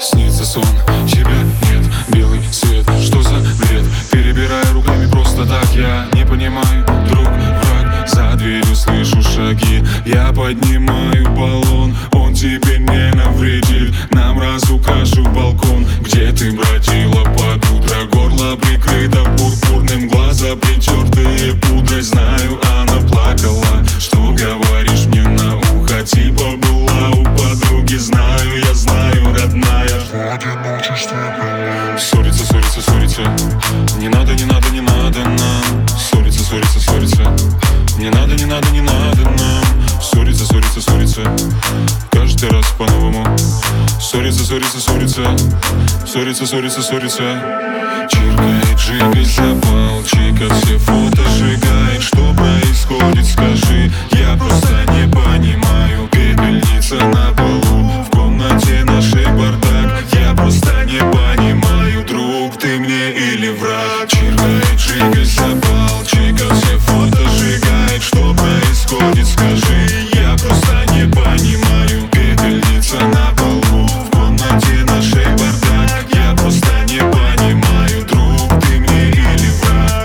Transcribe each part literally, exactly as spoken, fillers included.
Снится сон, тебя нет, белый свет, что за бред? Перебираю руками просто так, я не понимаю, друг, враг. За дверью слышу шаги, я поднимаю баллон. Он тебе не навредит, нам разукрашу балкон. Где ты бродила под утро, горло прикрыто пурпурным, глаза притертые пудрой. Знаю, она плакала, что говоришь мне на ухо, типа была у подруги. Знаю, я знаю, родная, в одиночестве была. Ссориться, ссориться, ссориться, не надо, не надо, не надо нам. Ссориться, ссориться, ссориться, не надо, не надо, не надо нам. Ссориться, ссориться, ссориться, каждый раз по-новому. Ссориться, ссориться, ссориться, ссориться, ссориться, ссориться. Чиркает, жигай, запал, чика, все фото сжигает. Что происходит, скажи, я просто не понимаю. Пепельница на полу, в комнате нашей бардак. Я просто не понимаю, друг ты мне или враг. Чиркает, жигай, запал, чика, все фото сжигает. Что происходит, скажи, я просто не понимаю. Пепельница на полу, в комнате нашей бардак. Я просто не понимаю, друг ты мне или враг.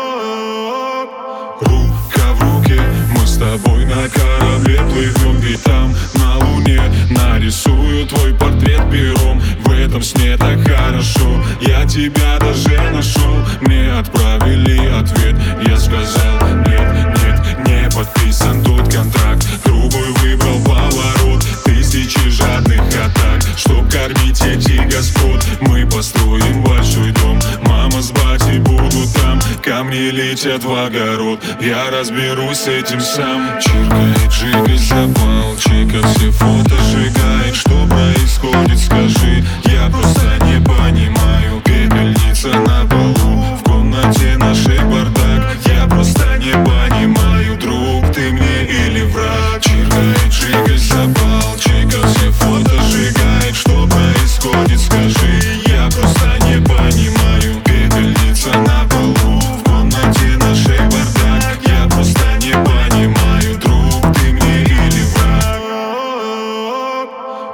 Рука в руке, мы с тобой на корабле плывем. Ведь там на луне нарисую твой портрет пером. В этом сне так хорошо, я тебя даже нашел. Мне отправили ответ, я сказал нет, нет, не подписан тот контракт. Другой выбрал поворот, тысячи жадных атак. Чтоб кормить этих господ, мы построим большой дом. Мама с батей будут там, камни летят в огород. Я разберусь с этим сам. Чиркает, жигай, запал, чика, все фото сжигай.